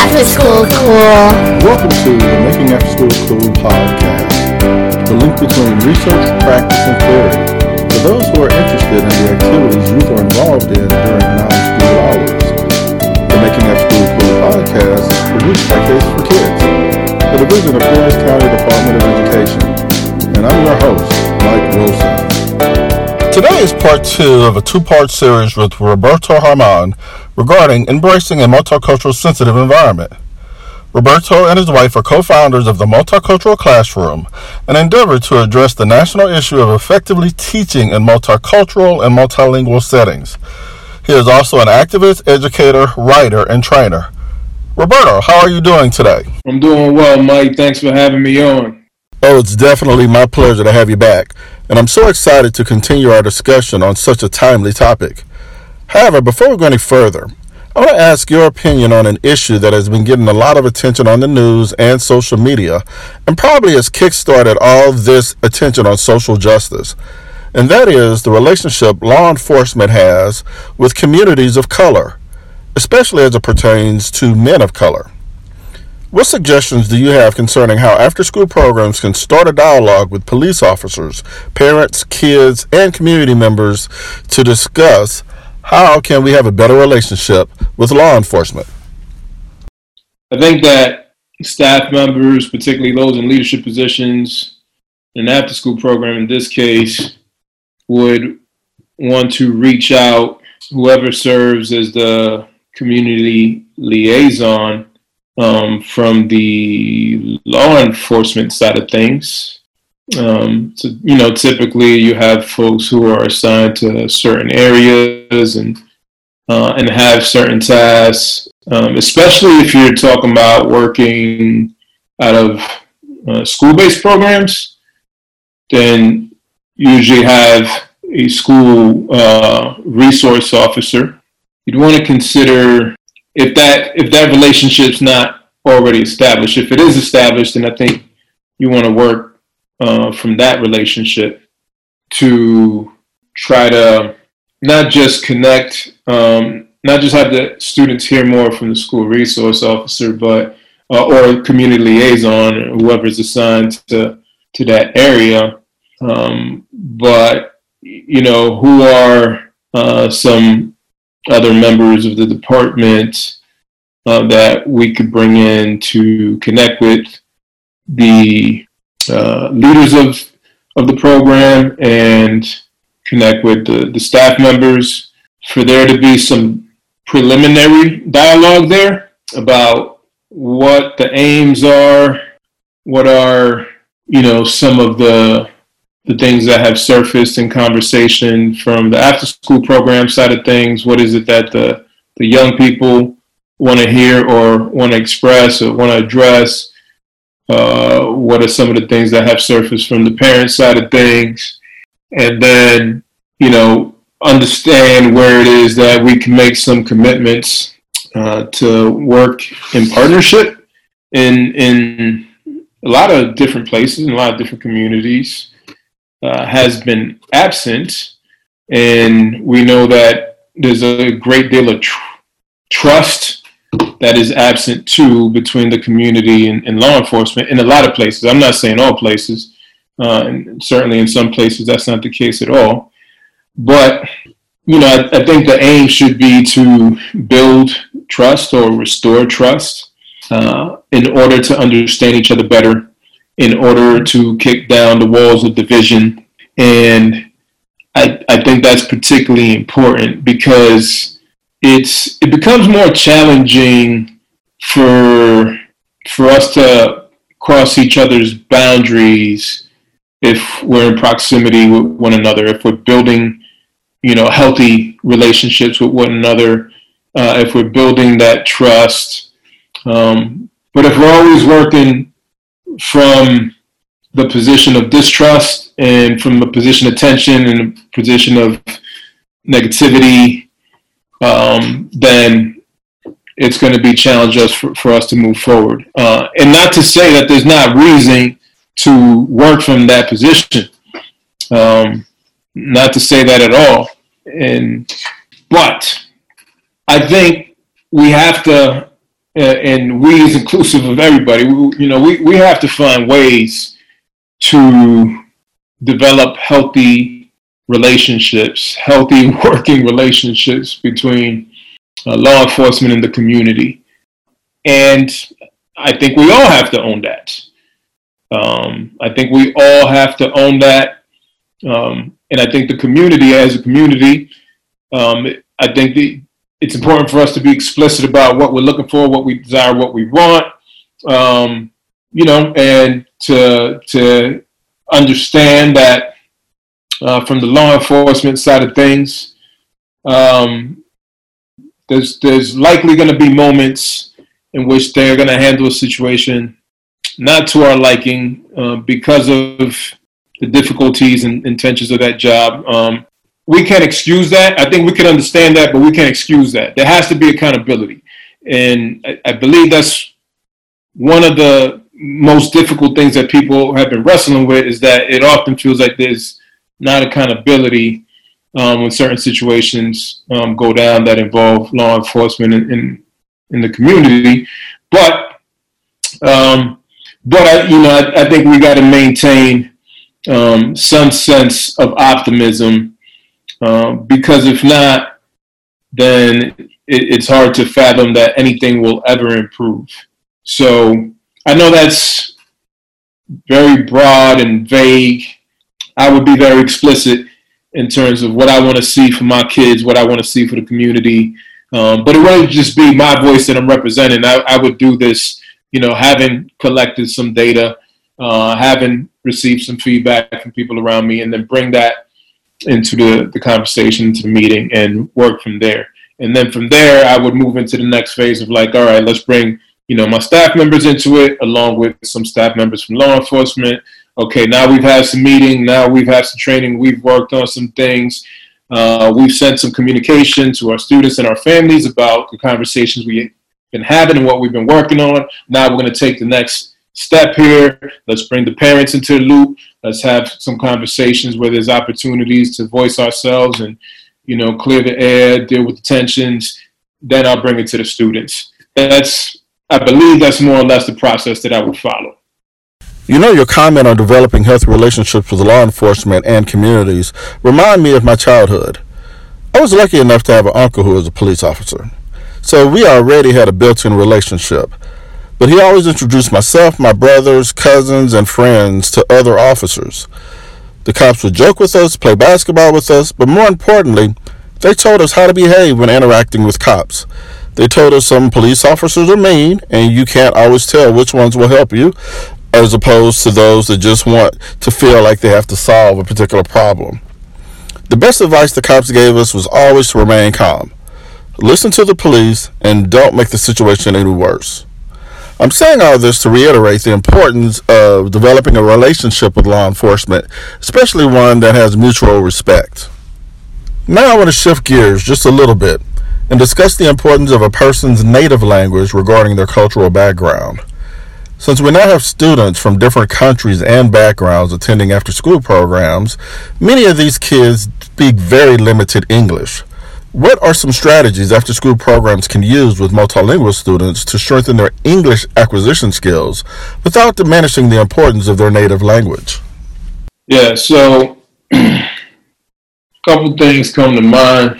After School Cool. Welcome to the Making After School Cool podcast, the link between research, practice, and theory for those who are interested in the activities youth are involved in during non-school hours. The Making After School Cool podcast is produced by Case for Kids, a division of Florence County Department of Education, and I'm your host, Mike Wilson. Today is part 2 of a 2-part series with Roberto Harmon regarding embracing a multicultural sensitive environment. Roberto and his wife are co-founders of the Multicultural Classroom, an endeavor to address the national issue of effectively teaching in multicultural and multilingual settings. He is also an activist, educator, writer, and trainer. Roberto, how are you doing today? I'm doing well, Mike. Thanks for having me on. Oh, it's definitely my pleasure to have you back, and I'm so excited to continue our discussion on such a timely topic. However, before we go any further, I want to ask your opinion on an issue that has been getting a lot of attention on the news and social media, and probably has kickstarted all this attention on social justice, and that is the relationship law enforcement has with communities of color, especially as it pertains to men of color. What suggestions do you have concerning how after-school programs can start a dialogue with police officers, parents, kids, and community members to discuss how can we have a better relationship with law enforcement? I think that staff members, particularly those in leadership positions, in an after-school program in this case, would want to reach out, whoever serves as the community liaison, from the law enforcement side of things. Typically you have folks who are assigned to certain areas and have certain tasks, especially if you're talking about working out of school-based programs, then you usually have a school resource officer. You'd want to consider if that relationship's not already established. If it is established, then I think you want to work from that relationship to try to not just connect, not just have the students hear more from the school resource officer, but or community liaison, or whoever's assigned to that area. But who are some other members of the department that we could bring in to connect with the leaders of the program and connect with the staff members for there to be some preliminary dialogue there about what the aims are, what are, some of the things that have surfaced in conversation from the after-school program side of things. What is it that the young people want to hear or want to express or want to address? What are some of the things that have surfaced from the parent side of things? And then, understand where it is that we can make some commitments to work in partnership in a lot of different places, in a lot of different communities. Has been absent, and we know that there's a great deal of trust that is absent too between the community and law enforcement in a lot of places. I'm not saying all places, and certainly in some places that's not the case at all. But I think the aim should be to build trust or restore trust in order to understand each other better, in order to kick down the walls of division. And I think that's particularly important because it becomes more challenging for us to cross each other's boundaries if we're in proximity with one another, if we're building, healthy relationships with one another, if we're building that trust. But if we're always working from the position of distrust and from a position of tension and a position of negativity, then it's going to be challenging for us to move forward. And not to say that there's not reason to work from that position. Not to say that at all. But I think we have to and we is inclusive of everybody. We have to find ways to develop healthy relationships, healthy working relationships between law enforcement and the community. And I think we all have to own that. I think we all have to own that. And I think the community, as a community, I think it's important for us to be explicit about what we're looking for, what we desire, what we want, and to understand that from the law enforcement side of things, there's likely going to be moments in which they're going to handle a situation not to our liking because of the difficulties and intentions of that job. We can't excuse that. I think we can understand that, but we can't excuse that. There has to be accountability. And I believe that's one of the most difficult things that people have been wrestling with, is that it often feels like there's not accountability when certain situations go down that involve law enforcement in the community. But I think we got to maintain some sense of optimism, because if not, then it's hard to fathom that anything will ever improve. So I know that's very broad and vague. I would be very explicit in terms of what I want to see for my kids, what I want to see for the community. But it wouldn't just be my voice that I'm representing. I would do this, having collected some data, having received some feedback from people around me, and then bring that into the conversation, into the meeting, and work from there. And then from there, I would move into the next phase of like, all right, let's bring, my staff members into it, along with some staff members from law enforcement. Okay, now we've had some meeting, now we've had some training, we've worked on some things. We've sent some communication to our students and our families about the conversations we've been having and what we've been working on. Now we're going to take the next step here. Let's bring the parents into the loop. Let's have some conversations where there's opportunities to voice ourselves and, clear the air, deal with the tensions. Then I'll bring it to the students. I believe that's more or less the process that I would follow. Your comment on developing healthy relationships with law enforcement and communities remind me of my childhood. I was lucky enough to have an uncle who was a police officer, so we already had a built-in relationship. But he always introduced myself, my brothers, cousins, and friends to other officers. The cops would joke with us, play basketball with us, but more importantly, they told us how to behave when interacting with cops. They told us some police officers are mean, and you can't always tell which ones will help you, as opposed to those that just want to feel like they have to solve a particular problem. The best advice the cops gave us was always to remain calm. Listen to the police and don't make the situation any worse. I'm saying all this to reiterate the importance of developing a relationship with law enforcement, especially one that has mutual respect. Now I want to shift gears just a little bit and discuss the importance of a person's native language regarding their cultural background. Since we now have students from different countries and backgrounds attending after-school programs, many of these kids speak very limited English. What are some strategies after-school programs can use with multilingual students to strengthen their English acquisition skills without diminishing the importance of their native language? Yeah, so a couple things come to mind.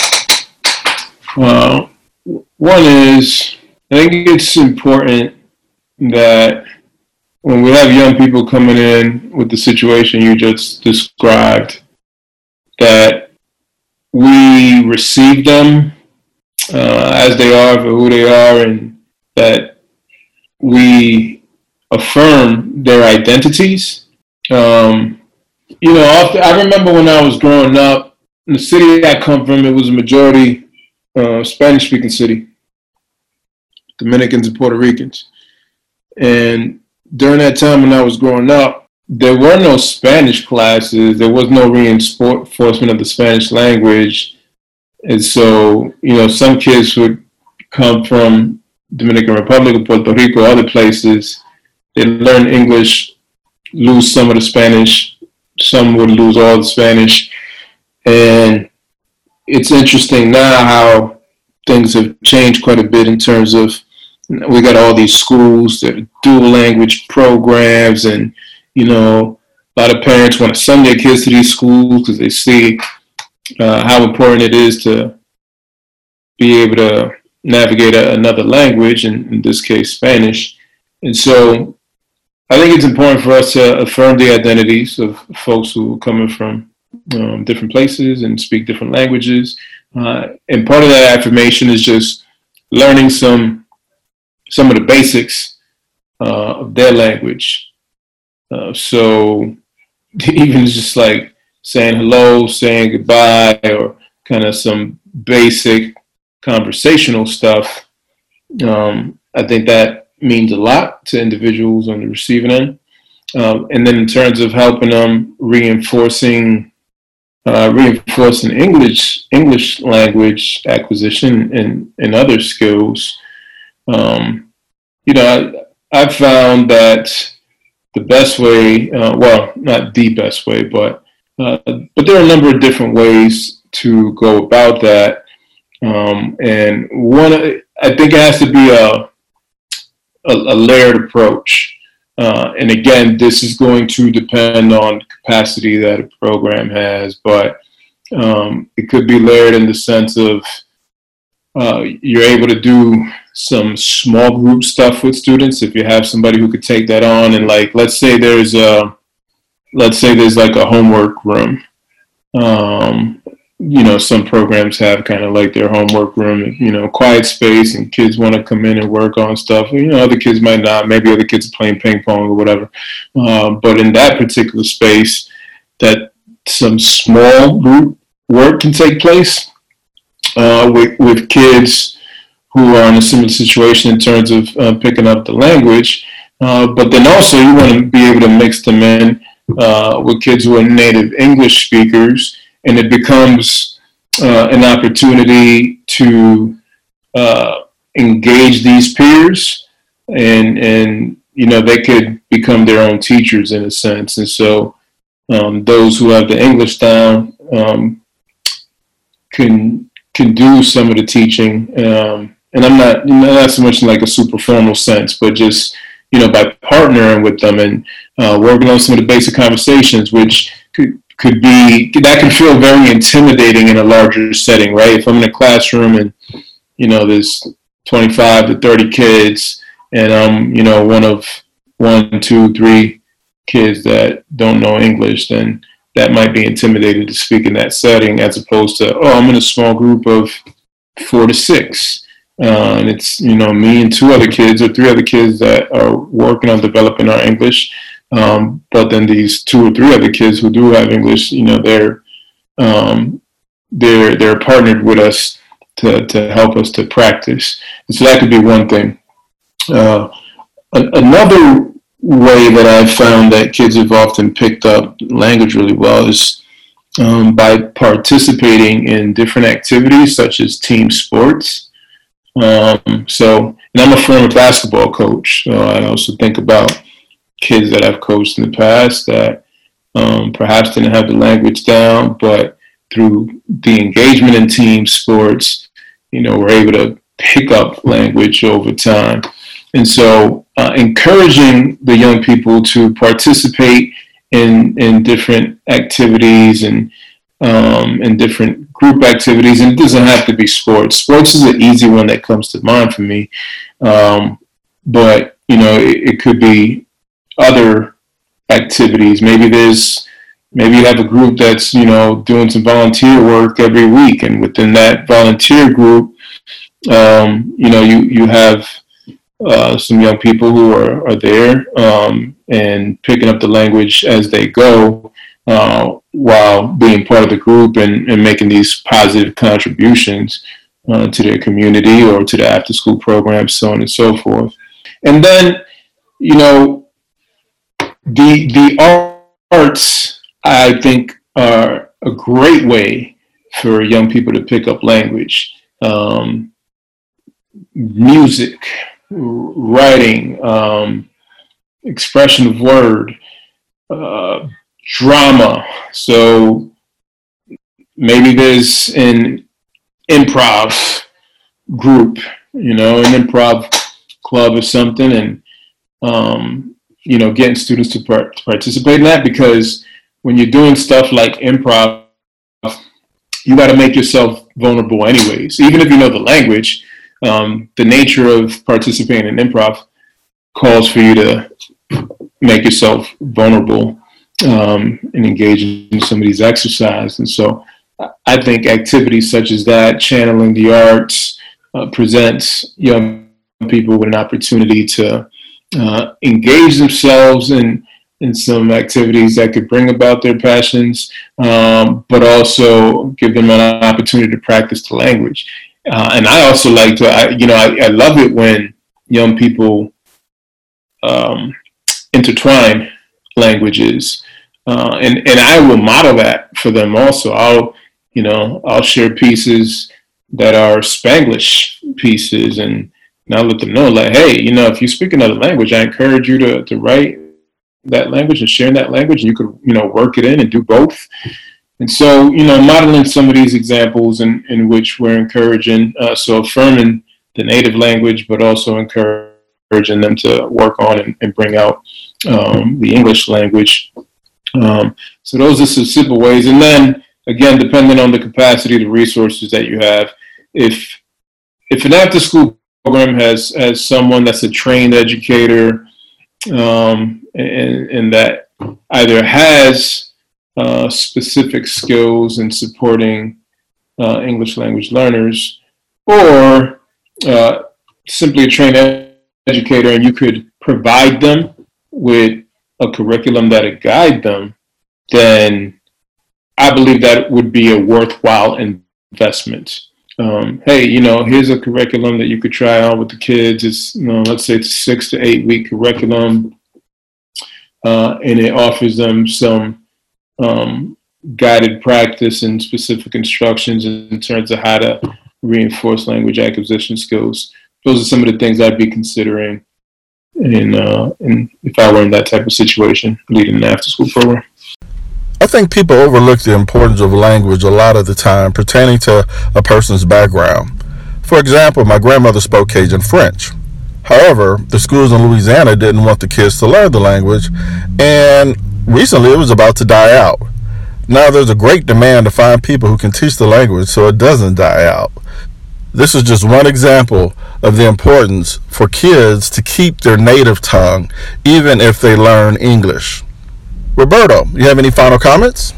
One is, I think it's important that when we have young people coming in with the situation you just described, that we receive them as they are, for who they are, and that we affirm their identities. Often, I remember when I was growing up, in the city I come from, it was a majority Spanish-speaking city, Dominicans and Puerto Ricans. And during that time when I was growing up, there were no Spanish classes. There was no reinforcement of the Spanish language. And so, some kids would come from Dominican Republic or Puerto Rico or other places. They learn English, lose some of the Spanish. Some would lose all the Spanish. And it's interesting now how things have changed quite a bit in terms of we got all these schools that are dual language programs, and a lot of parents want to send their kids to these schools because they see how important it is to be able to navigate another language, in this case Spanish. And so I think it's important for us to affirm the identities of folks who are coming from different places and speak different languages. And part of that affirmation is just learning some of the basics of their language. So even just like saying hello, saying goodbye, or kind of some basic conversational stuff, I think that means a lot to individuals on the receiving end. And then in terms of helping them reinforcing English language acquisition and other skills, I've found that the best way, well, not the best way, but there are a number of different ways to go about that. And one, I think it has to be a layered approach. And again, this is going to depend on the capacity that a program has, but it could be layered in the sense of you're able to do some small group stuff with students if you have somebody who could take that on. And like, let's say there's like a homework room. Some programs have kind of like their homework room, quiet space, and kids want to come in and work on stuff. Other kids might not. Maybe other kids are playing ping pong or whatever. But in that particular space, that some small group work can take place with kids who are in a similar situation in terms of picking up the language. But then also you want to be able to mix them in with kids who are native English speakers, and it becomes an opportunity to engage these peers, and they could become their own teachers in a sense. And so those who have the English down can do some of the teaching, and I'm not so much in like a super formal sense, but just by partnering with them and working on some of the basic conversations, which that can feel very intimidating in a larger setting, right? If I'm in a classroom and there's 25 to 30 kids, and I'm one of 1, 2, 3 kids that don't know English, then that might be intimidating to speak in that setting, as opposed to, I'm in a small group of 4 to 6. And it's, me and 2 other kids or 3 other kids that are working on developing our English. But then these 2 or 3 other kids who do have English, they're partnered with us to help us to practice. And so that could be one thing. Another way that I've found that kids have often picked up language really well is by participating in different activities such as team sports. And I'm a former basketball coach, so I also think about kids that I've coached in the past that perhaps didn't have the language down, but through the engagement in team sports, were able to pick up language over time. And so encouraging the young people to participate in different activities and different group activities, and it doesn't have to be sports. Sports is an easy one that comes to mind for me, but it could be other activities. Maybe you have a group that's doing some volunteer work every week, and within that volunteer group, you have some young people who are there and picking up the language as they go, while being part of the group and making these positive contributions to their community or to the after-school programs, so on and so forth. And then, the arts, I think, are a great way for young people to pick up language. Music, writing, expression of word, drama. So maybe there's an improv group, an improv club or something, and getting students to participate in that, because when you're doing stuff like improv, you got to make yourself vulnerable anyways. Even if you know the language, the nature of participating in improv calls for you to make yourself vulnerable and engage in some of these exercises. And so I think activities such as that, channeling the arts, presents young people with an opportunity to engage themselves in some activities that could bring about their passions, but also give them an opportunity to practice the language. And I also like to, I love it when young people intertwine languages, and I will model that for them also. I'll share pieces that are Spanglish pieces, and I'll let them know, like, hey, if you speak another language, I encourage you to write that language and share in that language, and you could, work it in and do both. And so, modeling some of these examples in which we're encouraging, so affirming the native language, but also encouraging them to work on and bring out the English language. So those are some simple ways. And then, again, depending on the capacity, the resources that you have, if an after-school program has someone that's a trained educator, and that either has specific skills in supporting English language learners, or simply a trained educator, and you could provide them with a curriculum that would guide them, then I believe that would be a worthwhile investment. Hey, here's a curriculum that you could try out with the kids. It's, let's say it's a 6 to 8 week curriculum, and it offers them some guided practice and specific instructions in terms of how to reinforce language acquisition skills. Those are some of the things I'd be considering in if I were in that type of situation, leading an after-school program. I think people overlook the importance of language a lot of the time pertaining to a person's background. For example, my grandmother spoke Cajun French. However, the schools in Louisiana didn't want the kids to learn the language, and recently it was about to die out. Now there's a great demand to find people who can teach the language so it doesn't die out. This is just one example of the importance for kids to keep their native tongue, even if they learn English. Roberto, you have any final comments?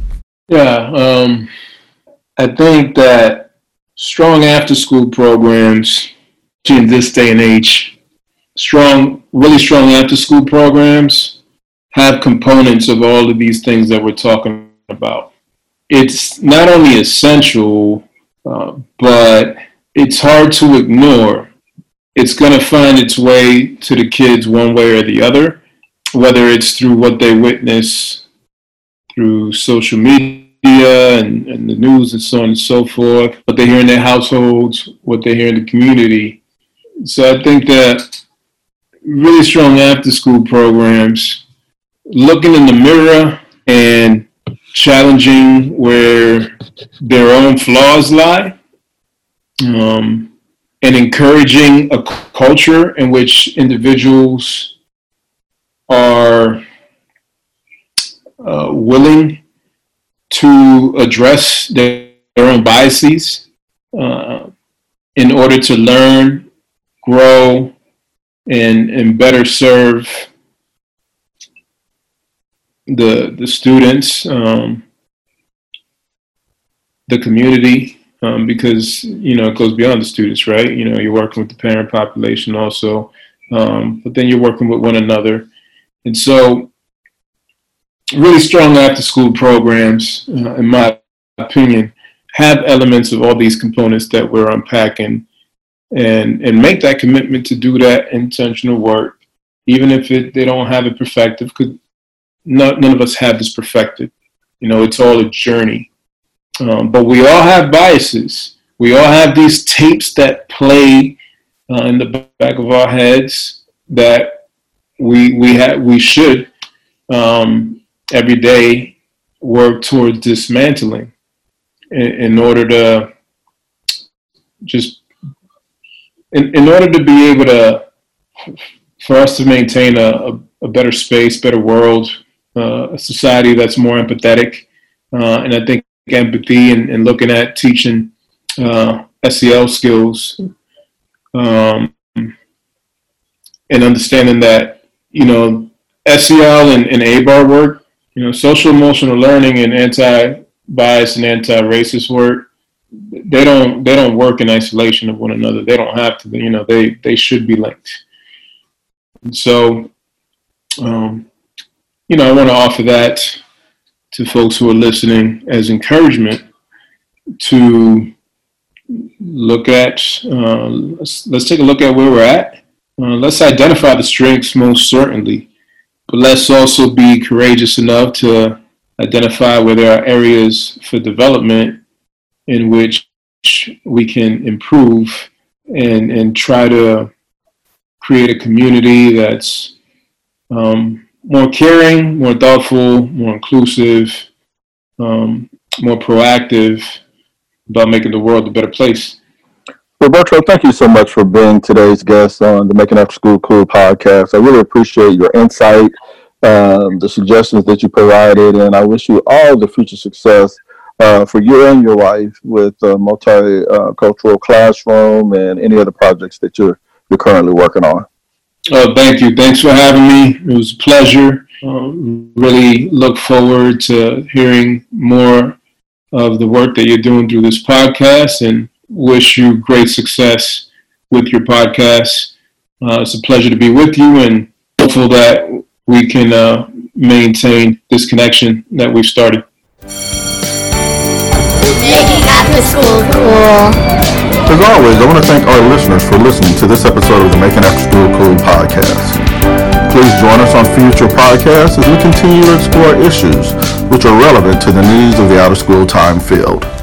Yeah, I think that strong after-school programs in this day and age, really strong after-school programs have components of all of these things that we're talking about. It's not only essential, but it's hard to ignore. It's going to find its way to the kids one way or the other, whether it's through what they witness through social media and the news and so on and so forth, what they hear in their households, what they hear in the community. So I think that really strong after-school programs, looking in the mirror and challenging where their own flaws lie, and encouraging a culture in which individuals are willing to address their own biases in order to learn, grow, and better serve the students, the community, because it goes beyond the students, right? You're working with the parent population also, but then you're working with one another. And so really strong after-school programs, in my opinion, have elements of all these components that we're unpacking, and make that commitment to do that intentional work, even if they don't have it perfected, because none of us have this perfected. It's all a journey. But we all have biases. We all have these tapes that play in the back of our heads that we should every day work towards dismantling in order to just in order to be able to for us to maintain a better space, better world, a society that's more empathetic. And I think empathy and looking at teaching SEL skills and understanding that, SEL and ABAR work, social emotional learning and anti-bias and anti-racist work, they don't work in isolation of one another. They don't have to. They should be linked. And so, I want to offer that to folks who are listening as encouragement to look at. Let's take a look at where we're at. Let's identify the strengths most certainly, but let's also be courageous enough to identify where there are areas for development in which we can improve and try to create a community that's more caring, more thoughtful, more inclusive, more proactive about making the world a better place. Roberto, thank you so much for being today's guest on the Making After School Cool podcast. I really appreciate your insight, the suggestions that you provided, and I wish you all the future success for you and your wife with the multicultural classroom and any other projects that you're currently working on. Thank you. Thanks for having me. It was a pleasure. Really look forward to hearing more of the work that you're doing through this podcast, and wish you great success with your podcast. It's a pleasure to be with you, and hopeful that we can maintain this connection that we've started. Making After School Cool. As always, I want to thank our listeners for listening to this episode of the Making After School Cool podcast. Please join us on future podcasts as we continue to explore issues which are relevant to the needs of the out-of-school time field.